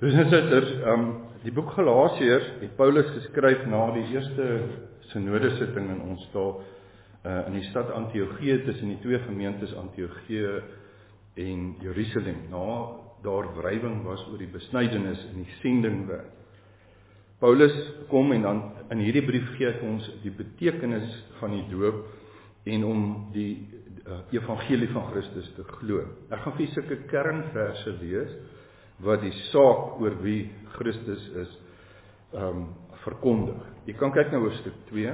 Broers en susters, die boek Galasiërs het Paulus geskryf na die eerste synodesitting in ons taal in die stad Antiochië tussen die twee gemeentes Antiochië en Jerusalem, na daar wrywing was oor die besnydenis en die sendingwerk. Paulus kom en dan in hierdie brief gee hy ons die betekenis van die doop en om die evangelie van Christus te glo. Ek gaan vir sulke kernverse lees wat die saak oor wie Christus is verkondig. Jy kan kyk na hoofstuk 2.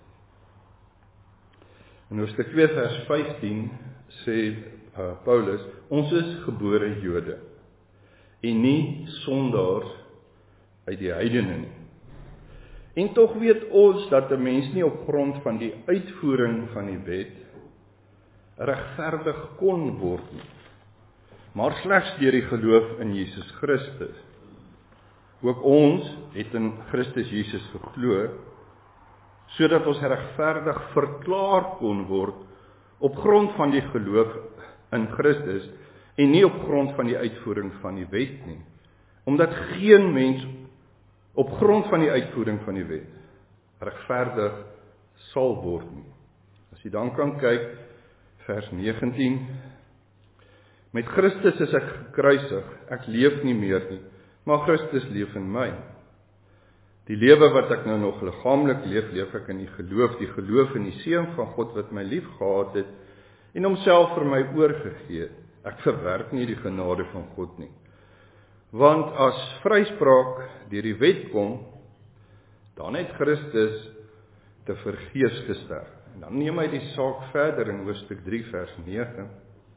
In hoofstuk 2 vers 15 sê Paulus, ons is gebore Jode en nie sondaars uit die heidene nie. En tog weet ons dat 'n mens nie op grond van die uitvoering van die wet regverdig kon word nie, maar slegs deur die geloof in Jesus Christus. Ook ons het in Christus Jesus geglo, sodat ons regverdig verklaar kon word op grond van die geloof in Christus en nie op grond van die uitvoering van die wet nie. Omdat geen mens op grond van die uitvoering van die wet regverdig sal word nie. As jy dan kan kyk, vers 19, met Christus is ek gekruisig, ek leef nie meer nie, maar Christus leef in my. Die lewe wat ek nou nog liggaamlik leef, leef ek in die geloof in die Seun van God wat my lief gehad het en homself vir my oorgegee het. Ek verwerp nie die genade van God nie. Want as vryspraak deur die wet kom, dan het Christus te vergeefs gesterf. En dan neem hy die saak verder in hoofstuk 3 vers 9.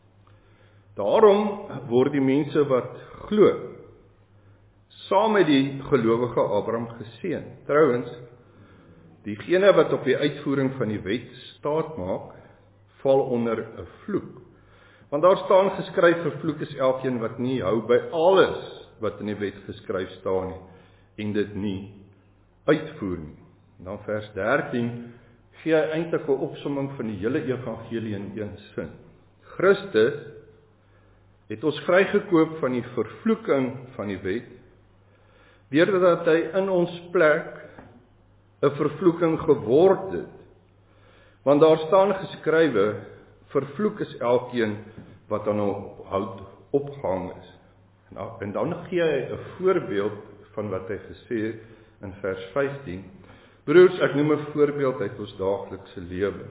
Daarom word die mense wat glo, saam met die gelowige Abraham geseën. Trouwens, diegene wat op die uitvoering van die wet staat maak, val onder 'n vloek. Want daar staan geskryf, vervloek is elkeen wat nie hou by alles wat in die wet geskryf staan nie, en dit nie uitvoer nie. En dan vers 13 gee hy eintlik 'n opsomming van die hele evangelie in een sin. Christus het ons vrygekoop van die vervloeking van die wet, deurdat hy in ons plek 'n vervloeking geword het. Want daar staan geskrywe, vervloek is elkeen wat aan 'n hout opgehang is. En dan gee hy 'n voorbeeld van wat hy gesê het in vers 15. Broers, ek noem 'n voorbeeld uit ons daaglikse lewe.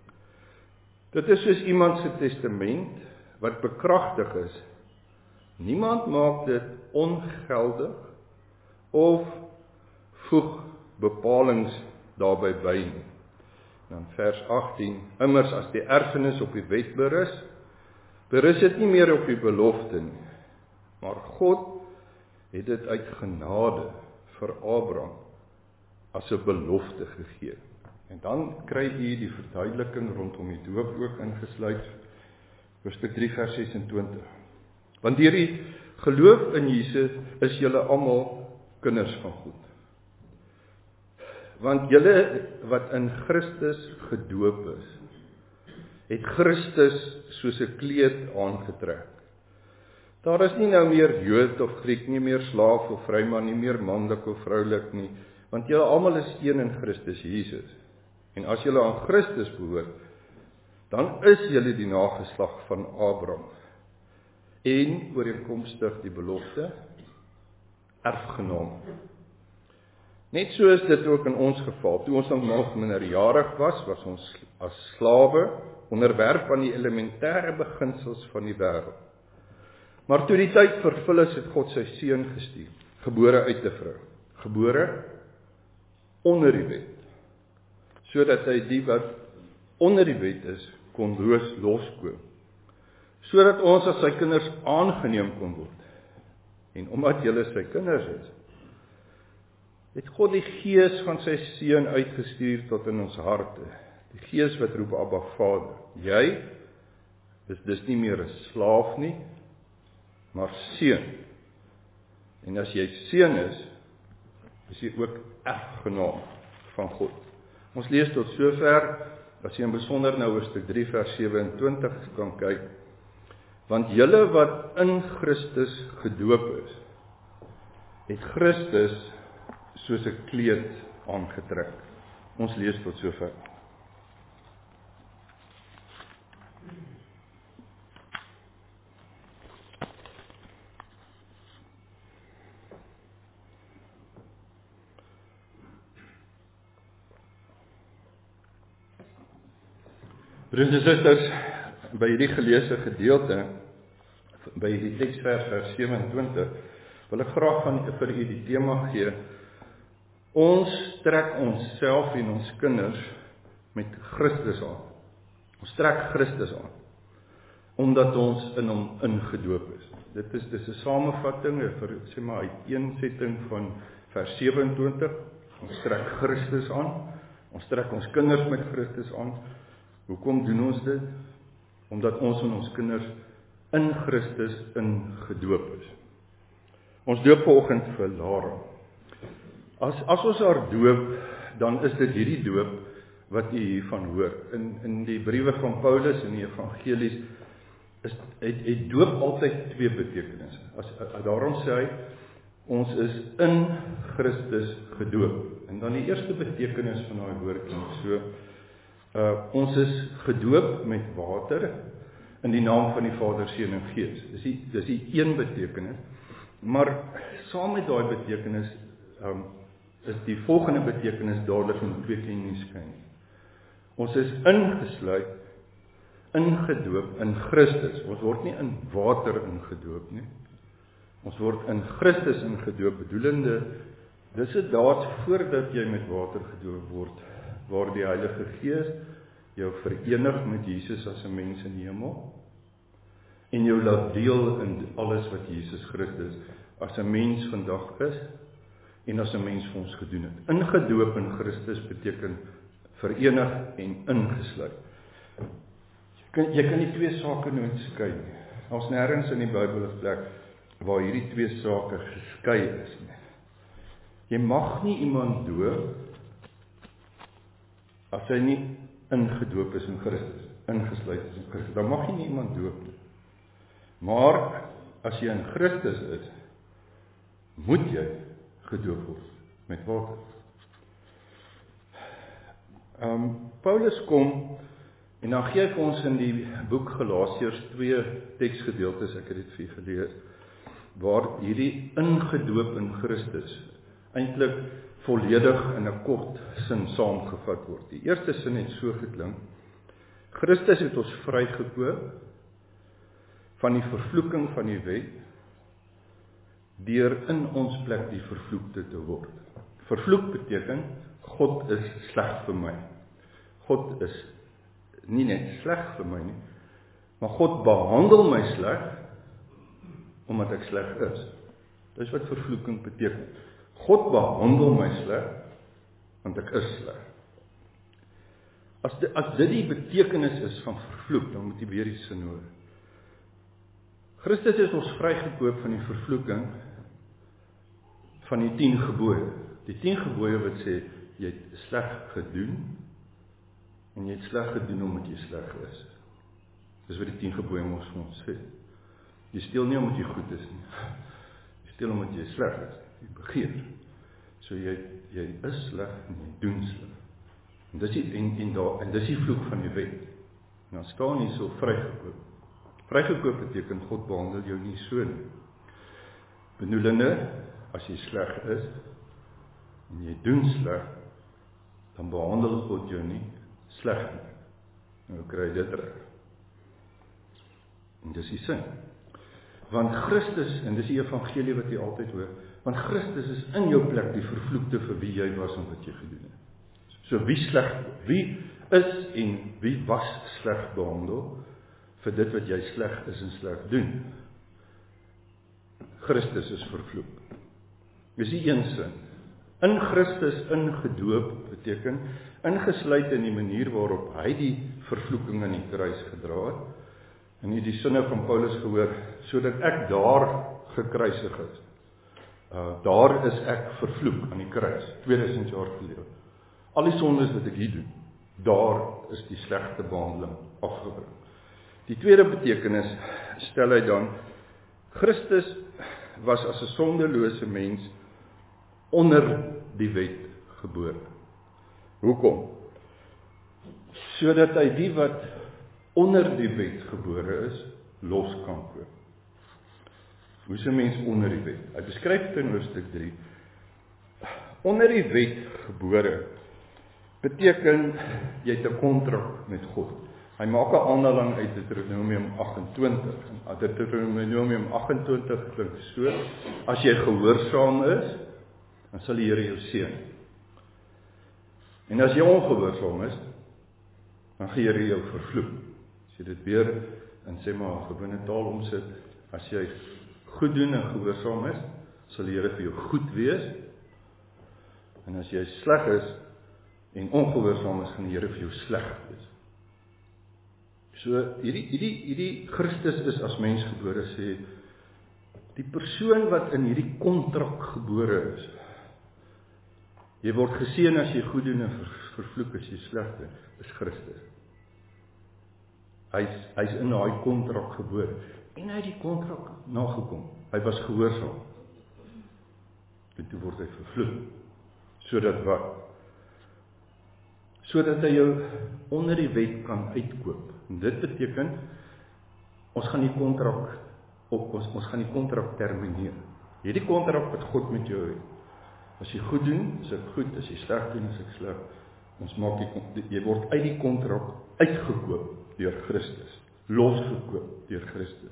Dit is soos iemand se testament wat bekragtig is. Niemand maak dit ongeldig of voeg bepalings daarby by nie. Dan vers 18, immers as die erfenis op die wet berus dit nie meer op die belofte nie, maar God het dit uit genade vir Abraham as 'n belofte gegee. En dan kry jy die verduideliking rondom die doop ook ingesluit, hoofstuk 3 vers 26. Want deur die geloof in Jesus is julle almal kinders van God. Want julle wat in Christus gedoop is, het Christus soos 'n kleed aangetrek. Daar is nie nou meer Jood of Griek, nie meer slaaf of vryman, nie meer manlik of vroulik nie, want julle almal is een in Christus Jesus. En as julle aan Christus behoort, dan is julle die nageslag van Abraham. En ooreenkomstig die belofte, erfgenaam. Net so is dit ook in ons geval. Toe ons nog minderjarig was ons as slawe onderwerf aan die elementêre beginsels van die wêreld. Maar toe die tyd vervul is, het God sy seun gestuur, gebore uit 'n vrou, gebore onder die wet, sodat hy die wat onder die wet is, kon loskoop, sodat ons as sy kinders aangeneem kon word. En omdat julle sy kinders is, het God die gees van sy seun uitgestuur tot in ons harte. Die gees wat roep, Abba Vader. Jy is dus nie meer 'n slaaf nie, maar seun. En as jy seun is jy ook erfgenaam van God. Ons lees tot sover, as jy in besonder nou hoofstuk 3 vers 27 kan kyk. Want julle wat in Christus gedoop is, het Christus soos 'n kleed aangetrek. Ons lees tot sover. Broers en susters, by hierdie geleesde gedeelte, by die teksvers vers 27, wil ek graag vir u die tema gee. Ons trek onsself en ons kinders met Christus aan. Ons trek Christus aan, omdat ons in hom ingedoop is. Dit is 'n samevatting, sê maar uiteensetting van vers 27. Ons trek Christus aan. Ons trek ons kinders met Christus aan. Hoekom doen ons dit? Omdat ons en ons kinders in Christus ingedoop is. Ons doop vanoggend vir Lara. As ons haar doop, dan is dit hierdie doop wat u hiervan hoor. In die briewe van Paulus en die evangelies het doop altyd twee betekenisse. Daarom sê hy, ons is in Christus gedoop. En dan die eerste betekenis van daai woord klink so, ons is gedoop met water in die naam van die Vader, Seun en Gees. Dis die een betekenis. Maar saam met daai betekenis is die volgende betekenis dadelik in twee klinies skyn. Ons is ingesluit, ingedoop in Christus. Ons word nie in water ingedoop nie. Ons word in Christus ingedoop, bedoelende, dis 'n daad voordat jy met water gedoop word, waar die Heilige Gees jou verenig met Jesus as 'n mens in die hemel, en jou laat deel in alles wat Jesus Christus as 'n mens vandag is, en as 'n mens vir ons gedoen het. Ingedoop in Christus beteken verenig en ingesluit. Jy kan die twee sake nooit skei nie. Ons nêrens in die Bybel 'n plek waar hierdie twee sake geskei is nie. Jy mag nie iemand doop as hy nie ingedoop is in Christus, ingesluit is in Christus. Dan mag jy nie iemand doop nie. Maar as jy in Christus is, moet jy gedoop word met water. Paulus kom en dan gee hy vir ons in die boek Galasiërs 2 teksgedeeltes, ek het dit vir u gelees, waar hierdie ingedoop in Christus eintlik volledig in 'n kort sin saamgevat word. Die eerste sin het so geklink: Christus het ons vrygekoop van die vervloeking van die wet, deur in ons plek die vervloekte te word. Vervloek beteken, God is sleg vir my. God is nie net sleg vir my nie, maar God behandel my sleg, omdat ek sleg is. Dis wat vervloeking beteken. God behandel my sleg, want ek is sleg. As dit die betekenis is van vervloek, dan moet jy weer die sin hoor. Christus het ons vrygekoop van die vervloeking van die 10 gebooie. Die 10 gebooie wat sê, jy het sleg gedoen, en jy het sleg gedoen omdat jy sleg is. Dis wat die 10 gebooie ons vir ons sê. Jy steel nie omdat jy goed is nie. Jy steel omdat jy sleg is. Jy begeer. So jy is sleg en jy doen sleg. En dis die vloek van die wet. En dan staan jy so vrygekoop. Vrygekoop beteken God behandel jou nie so nie. Bedoelende, as jy sleg is en jy doen sleg, dan behandel God jou nie sleg nie. Nou kry jy dit reg. En dis die sin. Want Christus, en dis die evangelie wat jy altyd hoor, want Christus is in jou plek die vervloekte vir wie jy was en wat jy gedoen het. So wie is en wie was sleg behandel vir dit wat jy sleg is en sleg doen? Christus is vervloek. Dis die een sin. In Christus ingedoop beteken, ingesluit in die manier waarop hy die vervloeking aan die kruis gedra het. En hier die sinne van Paulus gehoor, sodat ek daar gekruisig is. Daar is ek vervloek aan die kruis, 2000 jaar gelede. Al die sondes wat ek hier doen, daar is die slegte behandeling afgebring. Die tweede betekenis stel hy dan, Christus was as 'n sondelose mens onder die wet gebore. Hoekom? Sodat hy die wat onder die wet gebore is, los kan koop. Hoe is 'n mens onder die wet? Hy beskryf dit in hoofstuk 3. Onder die wet gebore beteken jy het 'n kontrak met God. Hy maak 'n aanhaling uit Deuteronomium 28. En Deuteronomium 28 klink so: as jy gehoorsaam is, dan sal die Here jou seën. En as jy ongehoorsaam is, dan gaan die Here jou vervloek. As jy dit weer in sê maar gewone taal omsit, as jy goed doen en gehoorsaam is, sal die Here vir jou goed wees. En as jy sleg is en ongehoorsaam is, gaan die Here vir jou sleg wees. So hierdie Christus is as mens gebore, sê die persoon wat in hierdie kontrak gebore is. Jy word geseën as jy goed doen en vervloek as jy sleg doen, is Christus. Hy's in daai kontrak gebore en hy het die kontrak nagekom. Hy was gehoorsaam. En toe word hy vervloek. Sodat wat? Sodat hy jou onder die wet kan uitkoop. En dit beteken, ons gaan die kontrak ons gaan die kontrak termineer. Hierdie kontrak wat God met jou het. As jy goed doen, is ek goed, as jy sleg doen, is ek sleg. Ons maak jy word uit die kontrak uitgekoop deur Christus. Losgekoop deur Christus.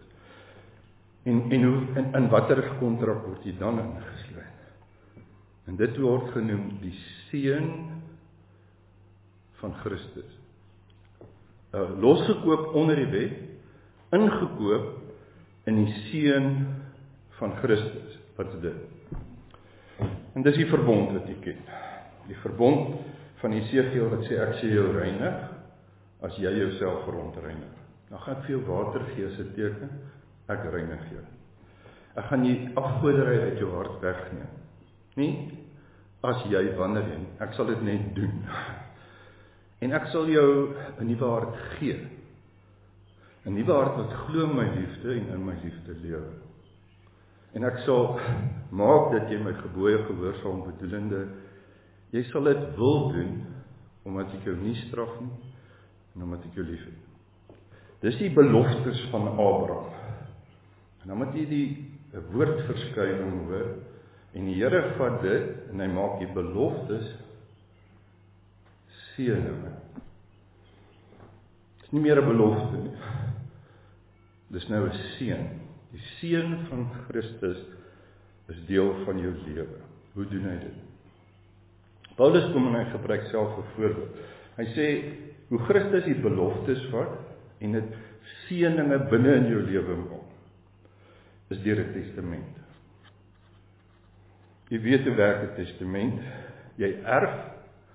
En watter kontrak word jy dan ingesluit? En dit word genoem die seën van Christus. Losgekoop onder die wet, ingekoop in die seën van Christus. Wat is dit? En dis die verbond wat jy ken. Die verbond van Jesegiel wat sê, ek sê jou reinig, as jy jouself verontreinig. Dan gaan ek vir jou water gee as 'n teken, ek reinig jou. Ek gaan die afgoderry uit jou hart wegneem. Nie as jy wanneer jy, ek sal dit net doen. En ek sal jou 'n nuwe hart gee. 'n Nuwe hart wat glo my liefde en in my liefde lewe. En ek sal maak dat jy my gebooie gehoorsaam bedoelende, jy sal dit wil doen, omdat ek jou nie straf nie, en omdat ek jou lief het. Dis die beloftes van Abraham. En dan moet jy die woordverskuiwing hoor, en die Here vat dit, en hy maak die beloftes seëninge. Dis nie meer 'n belofte nie. Dis nou 'n seën. Die seën van Christus is deel van jou lewe. Hoe doen hy dit? Paulus kom en hy gebruik self 'n voorbeeld. Hy sê, hoe Christus die beloftes vat, en dit seëninge binne in jou lewe maak, is deur 'n testament. Jy weet hoe werk 'n testament. Jy erf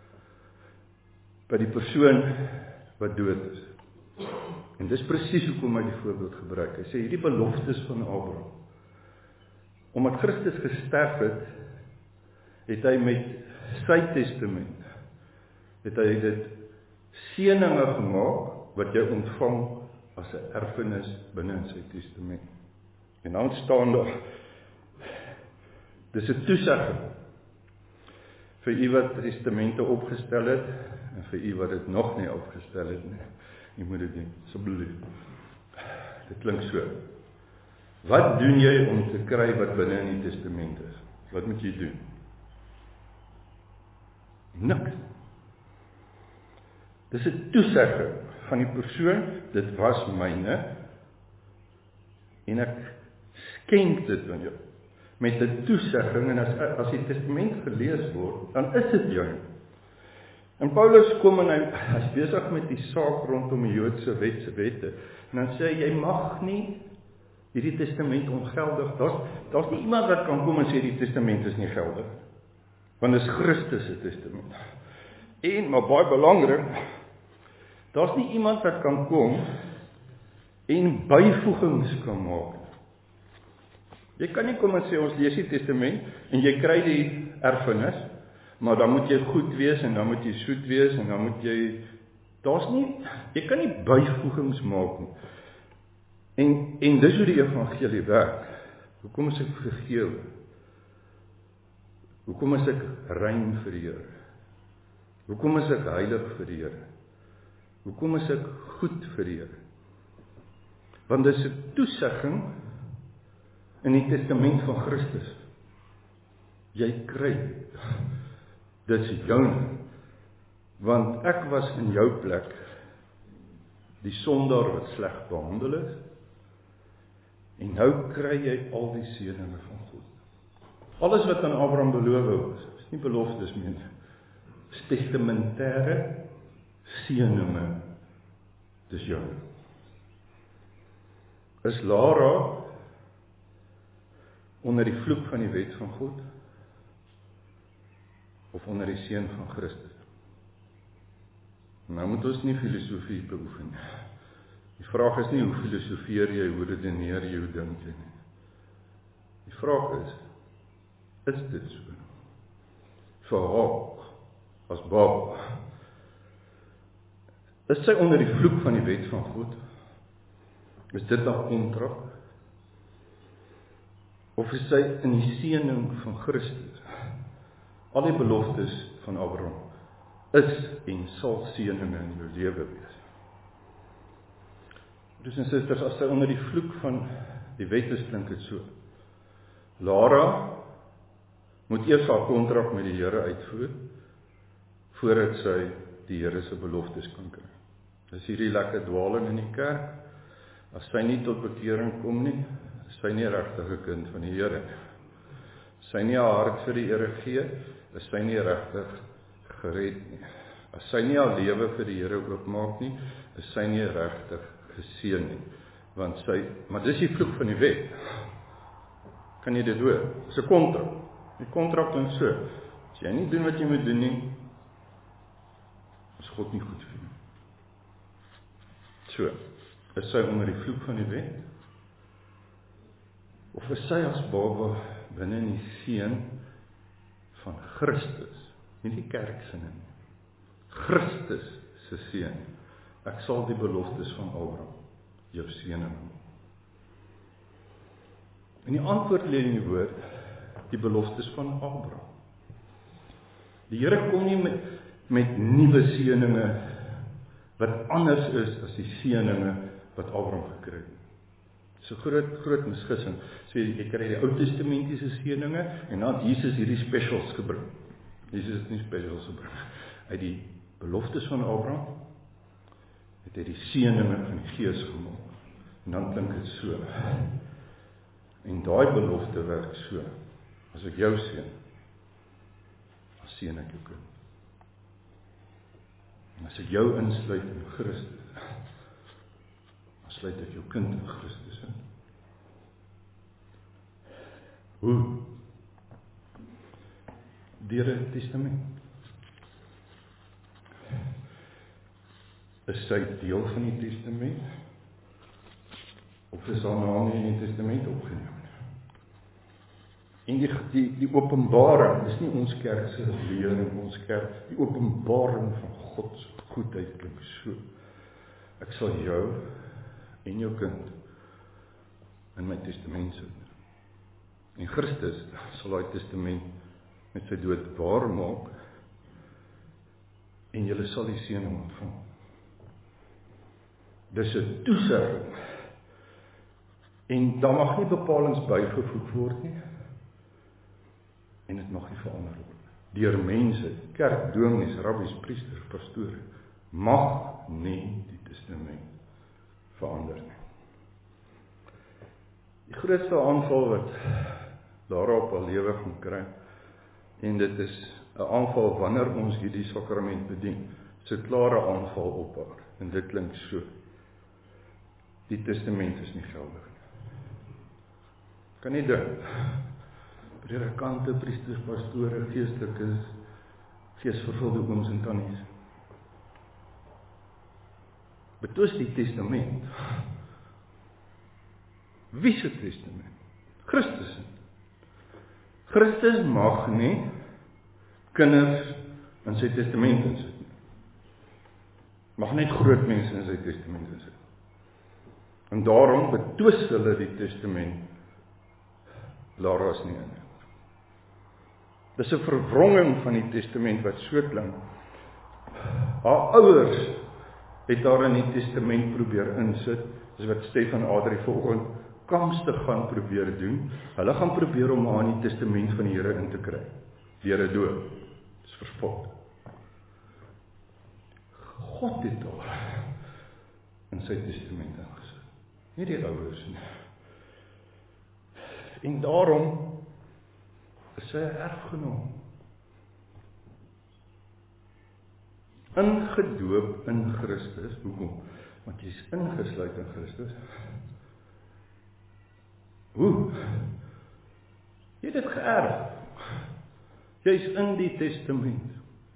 by die persoon wat dood is. En dis presies hoekom hy die voorbeeld gebruik. Hy sê, hierdie beloftes van Abraham, omdat Christus gesterf het, het hy met sy testament, het hy dit seëninge gemaak, wat jy ontvang as 'n erfenis binne in sy testament. En dan staan daar, dis 'n toesegging vir u wat testamente opgestel het, en vir u wat dit nog nie opgestel het nie. Jy moet dit doen, asseblief. Dit klink so. Wat doen jy om te kry wat binne in die testament is? Wat moet jy doen? Niks. Dis 'n toesegging van die persoon, dit was myne, en ek skenk dit aan jou. Met 'n toesegging, en as die testament gelees word, dan is dit jou. En Paulus kom en hy's besig met die saak rondom die Joodse wette, en dan sê hy, jy mag nie hierdie testament ongeldig, daar's nie iemand wat kan kom en sê die testament is nie geldig, want dit is Christus se testament. En, maar baie belangrik, daar's nie iemand wat kan kom en byvoegings kan maak. Jy kan nie kom en sê, ons lees die testament, en jy kry die erfenis, maar dan moet jy goed wees, en dan moet jy soet wees, en dan moet jy, jy kan nie byvoegings maak nie. En dis hoe die evangelie werk. Hoekom is ek vergewe? Hoekom is ek rein vir die Here? Hoekom is ek heilig vir die Here? Hoekom is ek goed vir die Here? Want dit is 'n toesegging in die testament van Christus. Jy kry, dit is joune, want ek was in jou plek, die sondaar wat sleg behandel is, en nou kry jy al die seëninge van God. Alles wat aan Abraham beloof was, is nie beloftes meer nie, is testamentêre seëninge, dis joune. Is Lara onder die vloek van die wet van God, of onder die seën van Christus? Nou moet ons nie filosofie beoefen nie. Die vraag is nie hoe filosofeer jy, hoe redeneer jy, hoe dink jy nie. Die vraag is dit so? Vir haar, as Baba, is sy onder die vloek van die wet van God? Is dit 'n kontrak? Of is sy in die seëning van Christus? Al die beloftes van Abraham is en sal seëninge in jou lewe wees. Broers en susters, as sy onder die vloek van die wet is, klink dit so. Lara moet eers haar kontrak met die Here uitvoer, voordat sy die Here se beloftes kan kry. Dis hierdie lekker dwaling in die kerk. As sy nie tot bekering kom nie, is sy nie 'n regte kind van die Here nie. As sy nie haar hart vir die Here gee, is sy nie regtig gered nie. As sy nie haar lewe vir die Here oopmaak nie, is sy nie regtig geseën nie. Maar dis die vloek van die wet. Kan jy dit hoor? Dis 'n kontrak. Die kontrak klink so. As jy nie doen wat jy moet doen nie, is God nie goed vir jou. So, is sy onder die vloek van die wet? Of is sy as Baba binne in die seën van Christus, nie die kerk se nie. Christus se seën. Ek sal die beloftes van Abraham jou seëning. En die antwoord lê in die woord, die beloftes van Abraham. Die Here kom nie met nuwe seëninge wat anders is as die seëninge wat Abraham gekry het. So groot misgissing. So jy kry die Ou Testamentiese seëninge en dan het Jesus hierdie specials gebring. Jesus het nie specials gebring. Uit die beloftes van Abraham het hy die seëninge van die Gees gemaak. En dan klink dit so. En daai belofte werk so. As ek jou seën, dan seën ek jou kind. En as ek jou insluit in Christus, dan sluit ek jou kind in Christus in. Hoe? Deur die Testament. Is sy deel van die Testament? Of is haar naam nie in die Testament opgeneem? En die openbaring, dis nie ons kerk se leer in ons kerk, die openbaring van God se goedheid klink so. Ek sal jou en jou kind in my testament sit. En Christus sal daai testament met sy dood waar maak en julle sal die seëning ontvang. Dis 'n toesegging. En daar mag nie bepalings bygevoeg word nie. En dit mag nie verander word. Deur mense, kerk, dominees, rabbies, priesters, pastore, mag nie die testament verander nie. Die grootste aanval wat daarop haar lewe gaan kry, en dit is 'n aanval wanneer ons hierdie sakrament bedien, so 'n klare aanval op haar, en dit klink so, die testament is nie geldig nie. Kan nie dink, predikante, priesters, pastore, geestelikes, geesvervulde ooms en tannies, betwis die testament. Wie se testament? Christus. Christus mag nie kinders in sy testament insit nie. Mag net groot mense in sy testament insit. En daarom betwis hulle die testament Lara is nie in. Dis 'n verwronging van die testament wat so klink. Haar ouers het haar in die testament probeer insit, dis wat Stefan Adrie vanoggend kamstig gaan probeer doen. Hulle gaan probeer om haar in die testament van die Here in te kry, deur 'n doop. Dis verspot. God het haar in sy testament ingesit, nie die ouers nie. En daarom is sy 'n erfgenaam. Ingedoop in Christus. Hoekom? Want jy is ingesluit in Christus. Hoe? Jy het dit geërf. Jy is in die testament.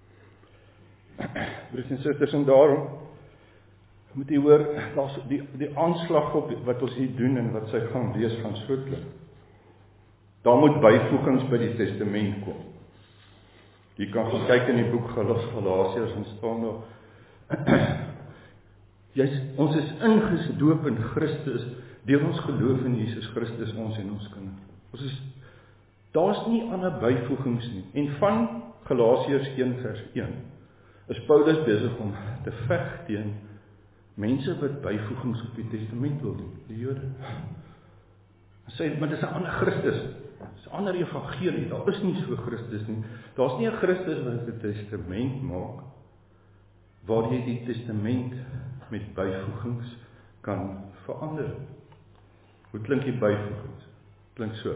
Broers en susters, en daarom moet jy hoor, daar's die aanslag op wat ons hier doen en wat sy gaan wees van so klink. Daar moet byvoegings by die testament kom. Jy kan gaan kyk in die boek Galasiërs en staan daar. Ons is ingedoop in Christus, deur ons geloof in Jesus Christus, ons en ons kinders. Daar's nie ander byvoegings nie. En van Galasiërs 1 vers 1 is Paulus besig om te veg teen mense wat byvoegings op die testament wil doen, die Jode. Hy sê, maar dis 'n ander Christus. Dis 'n ander evangelie, daar is nie so Christus nie. Daar's nie 'n Christus wat 'n testament maak, waar jy die testament met byvoegings kan verander. Hoe klink die byvoegings? Klink so.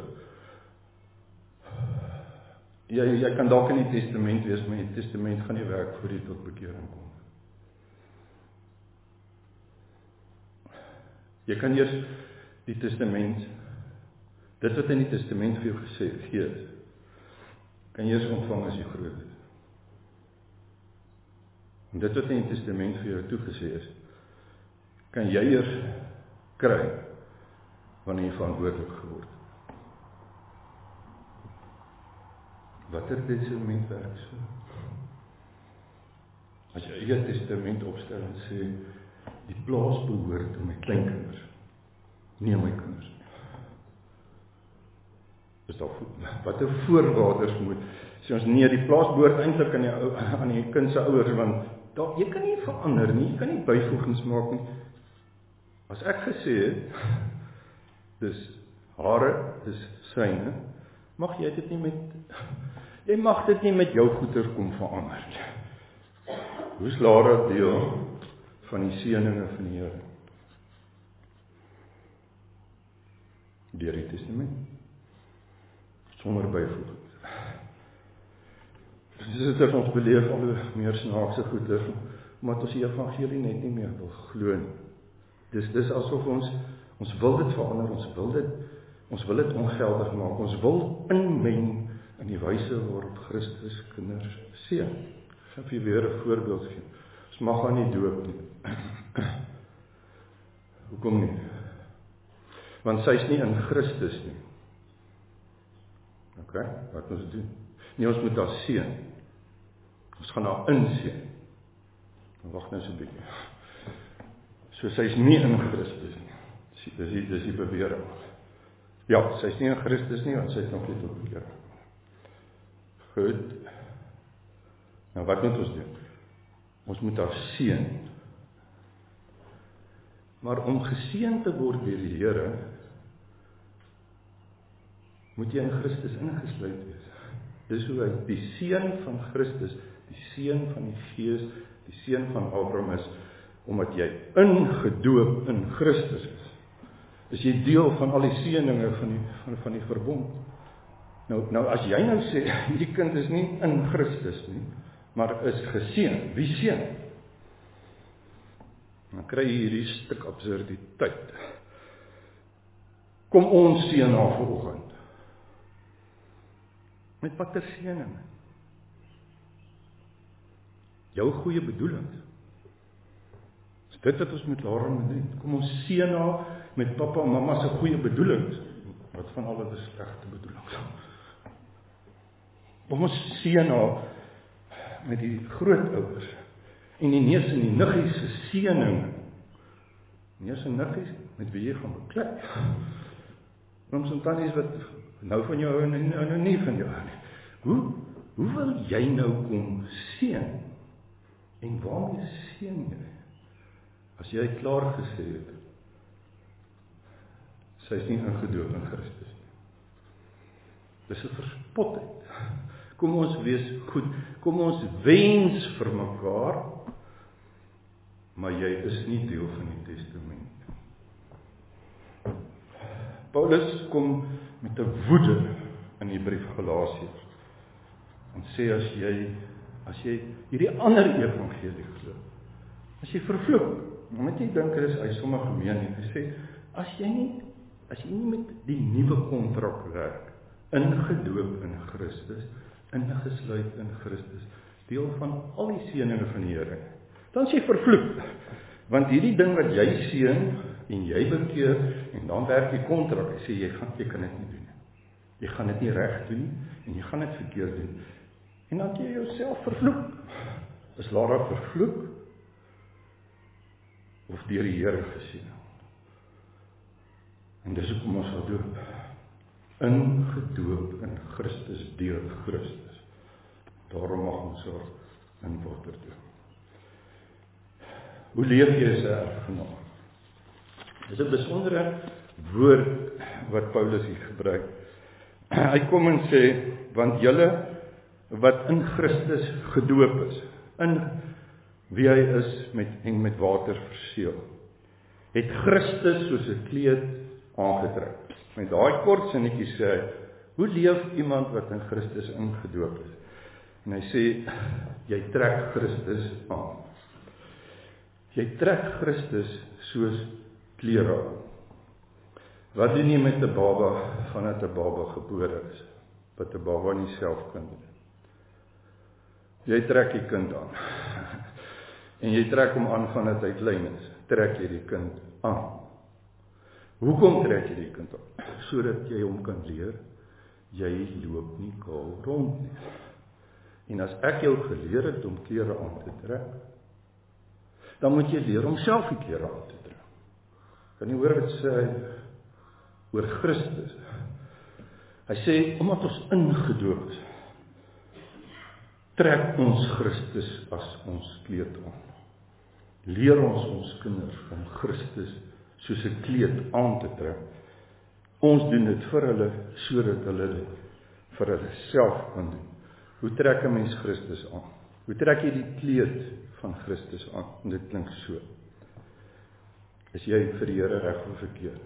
Jy kan dalk in die testament wees, maar die testament gaan nie werk voor jy tot bekering kom. Jy kan eers die testament, dit wat in die testament vir jou gesê is, kan jy eers ontvang as jy groot is. En dit wat in die testament vir jou toegesê is, kan jy eers kry, wanneer jy verantwoordelik geword het. Watter testament werk so? As jy eie testament opstel en sê, die plaas behoort aan my kleinkinders, nie aan my kinders. Is daar watter voorwaardes moet, sê ons nee, die plaas behoort eintlik aan die kind se ouers, want jy kan nie verander nie, jy kan nie byvoegings maak nie. As ek gesê het, dis hare, dis syne, mag jy dit nie met jou goeder kom verander nie. Hoe's Lara deel van die seëninge van die Here? Deur die testament. Sonder byvoegings. Dis dit ons beleef al hoe meer snaakse goeder, omdat ons die evangelie net nie meer wil glo nie. Dis asof ons wil dit verander, ons wil dit ongeldig maak, ons wil inmeng in die wyse waarop Christus kinders seën. Ek gaan vir weer 'n voorbeeld gee. Ons mag aan nie doop nie. Hoekom nie? Want sy is nie in Christus nie. Okay, wat ons doen? Nee, ons moet haar seën. Ons gaan haar inseën. Wag nou so 'n bietjie. So sy is nie in Christus nie. Dis die bewering. Ja, sy is nie in Christus nie, want sy is nog nie tot bekering. Goed. Nou wat moet ons doen? Ons moet haar seën. Maar om geseën te word deur die Here, moet jy in Christus ingesluit wees. Dis hoe hy die seën van Christus, die seën van die Gees, die seën van Abraham is, omdat jy ingedoop in Christus is jy deel van al die seëninge van die verbond. Nou as jy nou sê, die kind is nie in Christus nie, maar is geseën, wie seën? Dan kry jy hierdie stuk absurditeit. Kom ons seën haar vanoggend. Met watter seëning? Jou goeie bedoelings. Is dit wat ons met Lara moet doen? Kom ons seën haar met pappa en mamma se goeie bedoelings. Wat van al die slegte bedoelings? Kom ons seën haar met die grootouers en die neus en die niggies se seëning. Neus en niggies met wie jy gaan beklei. Ooms en tannies wat Nou van jou en nou nie van jou nie. Hoe wil jy nou kom seën? En waarmee seën jy? As jy klaar gesê het, sy is nie ingedoop in Christus nie. Dis 'n verspotting. Kom ons wees goed, kom ons wens vir mekaar, maar jy is nie deel van die testament. Paulus kom met 'n woede in die brief Galasiërs en sê as jy hierdie ander evangelie glo, as jy vervloek, moet jy dink hy is sommer gemeen nie. Hy sê as jy nie met die nuwe kontrak werk, ingedoop in Christus, ingesluit in Christus, deel van al die seëninge van die Here, dan is jy vervloek. Want hierdie ding wat jy seën en jy bekeer en dan werk die kontrak, hy sê jy kan dit nie doen. Jy gaan dit nie reg doen en jy gaan dit verkeerd doen. En dan jy jouself vervloek. Is Lara vervloek of deur die Here geseën? En dis hoekom ons sal doop. Ingedoop in Christus deur Christus. Daarom mag ons in water doop. Hoe leef jy as 'n erfgenaam? Dis 'n besondere woord wat Paulus hier gebruik. Hy kom en sê, want julle wat in Christus gedoop is, in wie hy is met water verseël, het Christus soos 'n kleed aangetrek. Met daai kort sinnetjie sê hy, hoe leef iemand wat in Christus ingedoop is? En hy sê, jy trek Christus aan. Jy trek Christus soos klere aan. Wat doen jy met 'n baba vandat 'n baba gebore is? Wat 'n baba nie self kan doen. Jy trek die kind aan. En jy trek hom aan vandat hy klein is. Trek jy die kind aan. Hoekom trek jy die kind aan? Sodat jy hom kan leer, jy loop nie kaal rond nie. En as ek jou geleer het om klere aan te trek, dan moet jy leer om self die klere aan te trek. Kan jy hoor wat sê oor Christus? Hy sê, omdat ons ingedoop is, trek ons Christus as ons kleed aan. Leer ons kinders om Christus soos 'n kleed aan te trek. Ons doen dit vir hulle, sodat hulle dit vir hulle self kan doen. Hoe trek 'n mens Christus aan? Hoe trek jy die kleed van Christus aan? En dit klink so. Is jy vir die Here reg of verkeerd?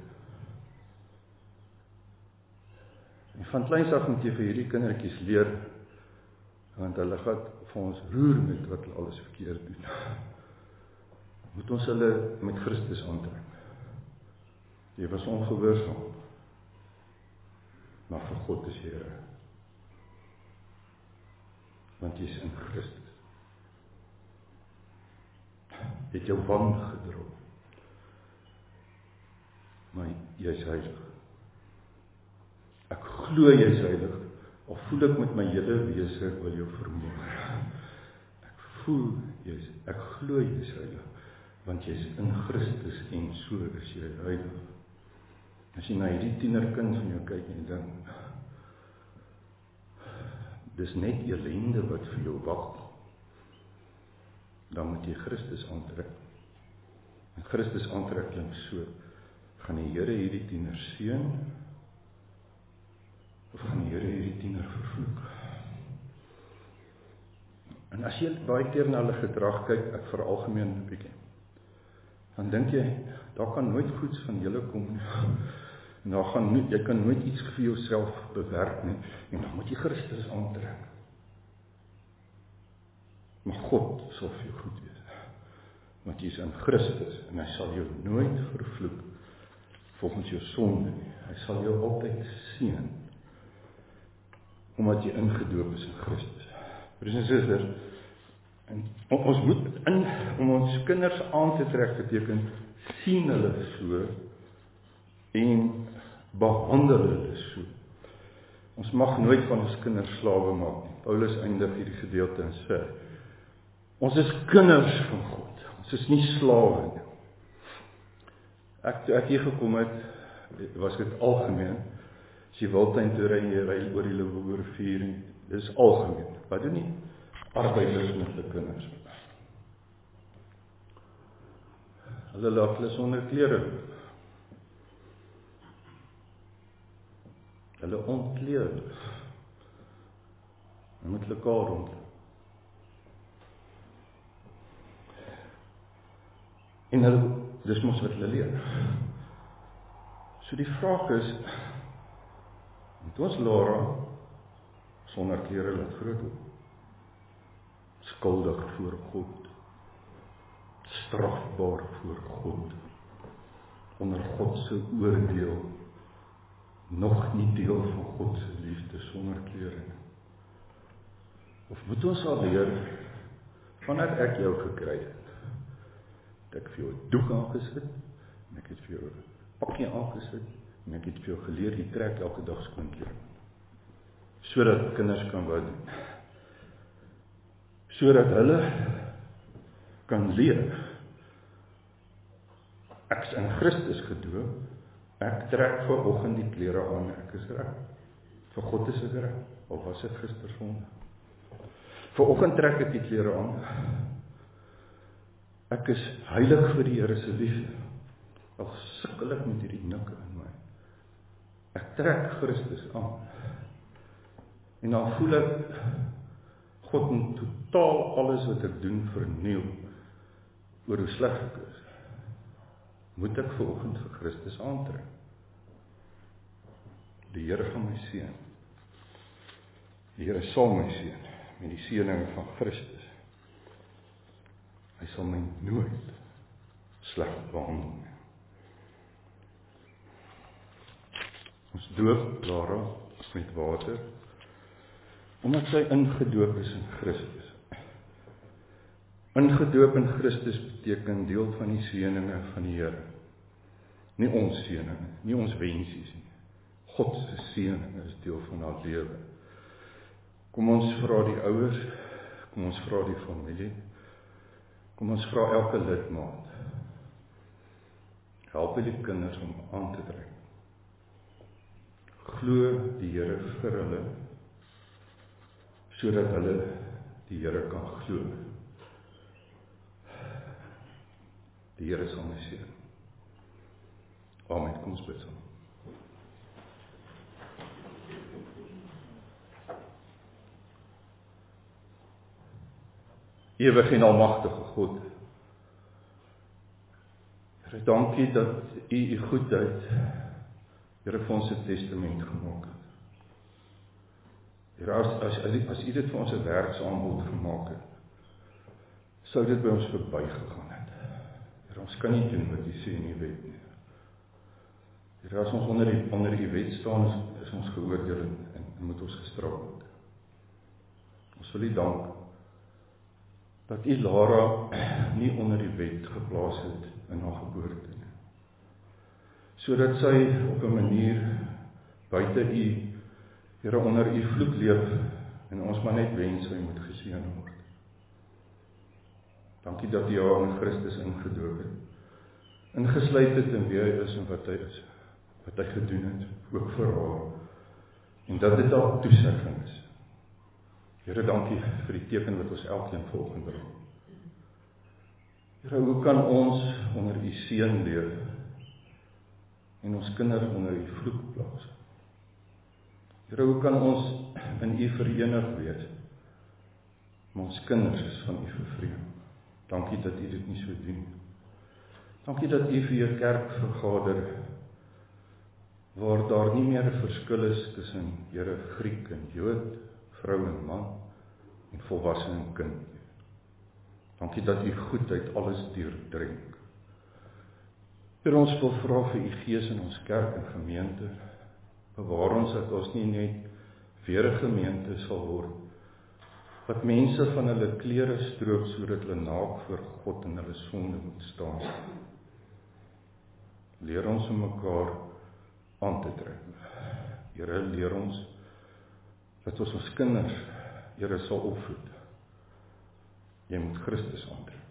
En van kleins af moet jy vir hierdie kindertjies leer, want hulle gaan vir ons roer met wat hulle alles verkeerd doen. Moet ons hulle met Christus aantrek. Jy was ongehoorsaam, maar vir God is jy reg. Want jy is in Christus. Jy het jou wangedra, maar jy is heilig. Ek glo jy is heilig, al voel ek met my hele wese ek wil jou vermoor. Ek glo jy is heilig, want jy is in Christus en so is jy heilig. As jy na hierdie tienerkind van jou kyk en dink, dis net ellende wat vir jou wag, dan moet jy Christus aantrek. En Christus aantrek klink so, gaan die Here hierdie tiener seën, of gaan die Here hierdie tiener vervloek? En as jy baie keer na hulle gedrag kyk, ek veralgemeen 'n bietjie, dan dink jy, daar kan nooit goeds van julle kom nie. En jy kan nooit iets vir jouself bewerk nie, en dan moet jy Christus aantrek. Maar God sal vir jou goed wees, want jy is in Christus, en hy sal jou nooit vervloek, volgens jou sonde nie. Hy sal jou altyd seën, omdat jy ingedoop is in Christus. Broers en susters, en ons moet om ons kinders aan te trek beteken, sien hulle so, en behandel hulle so. Ons mag nooit van ons kinders slawe maak nie. Paulus eindig hierdie gedeelte en sê, ons is kinders van God, ons is nie slawe nie. Toe ek hier gekom het, was dit algemeen, As jy Wildtuin toe ry, jy ry oor die Limpopo rivier, en dis algemeen. Wat doen nie? Arbeiders met hulle kinders. Hulle laat hulle sonder klere loop. Hulle ontkleed hulle. En met hulle kaal rondloop. En hulle, dis mos wat hulle leer. So die vraag is, moet ons Lara sonder klere laat grootword? Skuldig voor God, strafbaar voor God, onder God se oordeel, nog nie deel van God se liefde sonder klere nie. Of moet ons al leer, vanaf ek jou gekry het, dat ek vir jou 'n doek aangesit, en ek het vir jou 'n pakkie aangesit, en ek het vir jou geleer, jy trek elke dag skoon klere, sodat kinders kan wat doen, sodat hulle kan leer, ek is in Christus gedoop, ek trek vanoggend die klere aan, ek is reg, vir God is ek reg, al was dit gister sonde. Vanoggend trek ek die klere aan, ek is heilig vir die Here se liefde, al sukkel ek met hierdie nikke in my, ek trek Christus aan, en dan voel ek, God moet totaal alles wat ek doen vernieuw, oor hoe sleg ek is, moet ek vanoggend vir Christus aantrek. Die Here gaan my seën. Die Here sal my seën, met die seëninge van Christus. Hy sal my nooit sleg behandel nie. Ons doop Lara met water, omdat sy ingedoop is in Christus. Ingedoop in Christus beteken deel van die seëninge van die Here. Nie ons seëninge, nie ons wensies nie. God se seëninge is deel van haar lewe. Kom ons vra die ouers, kom ons vra die familie, kom ons vra elke lidmaat. Help die kinders om aan te trek. Glo die Here vir hulle, sodat hulle die Here kan glo. Die Here sal my seën. Amen. Kom ons bid saam. Ewig en almagtige God, Here, dankie dat U goedheid, Here, vir ons 'n testament gemaak het. Here, as U dit vir ons 'n werksaanbod gemaak het, sou dit by ons verbygegaan het. Here, ons kan nie doen wat U sê in die wet nie. Here, as ons onder die wet staan, is ons geoordeel en moet ons gestraf word. Ons wil U dank dat U Lara nie onder die wet geplaas het in haar geboorte nie. Sodat sy op 'n manier buite U, Here, onder U vloek leef en ons maar net wens sy moet geseën word. Dankie dat U haar in Christus ingedoop het, ingesluit het in wie hy is en wat hy is, wat hy gedoen het, ook vir haar, en dat dit haar toesegging is. Here, dankie vir die teken wat ons elkeen vanoggend dra. Here, hoe kan ons onder U seën leef en ons kinders onder U vloek plaas? Here, hoe kan ons in U verenig wees, maar ons kinders is van U vervreem? Dankie dat U dit nie so doen. Dankie dat U vir U kerk vergader, waar daar nie meer 'n verskil is tussen, Here, Griek en Jood, vrou en man, en volwasse en kind. Dankie dat U goedheid alles deurdrink. Here, ons wil vra vir U Gees in ons kerk en gemeente, bewaar ons dat ons nie net weer 'n gemeente sal word, wat mense van hulle klere stroop, sodat hulle naak voor God en hulle sonde moet staan. Leer ons om mekaar aan te trek. Here, leer ons dat ons kinders, Here, sal opvoed. Jy moet Christus aantrek.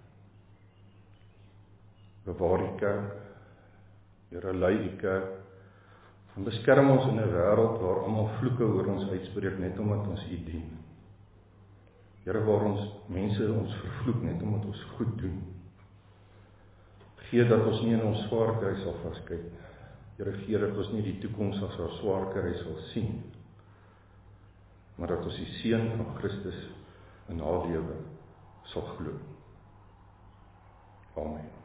Bewaar die kerk, Here, lei die kerk, En beskerm ons in 'n wêreld waar almal vloeke oor ons uitspreek net omdat ons U dien. Here, waar mense ons vervloek net omdat ons goed doen. Gee dat ons nie in ons swaar kry sal vaskyk. Here, gee dat ons nie die toekoms as ons swaar kry sal sien, maar dat ons die seën van Christus in haar lewe sal glo. Amen.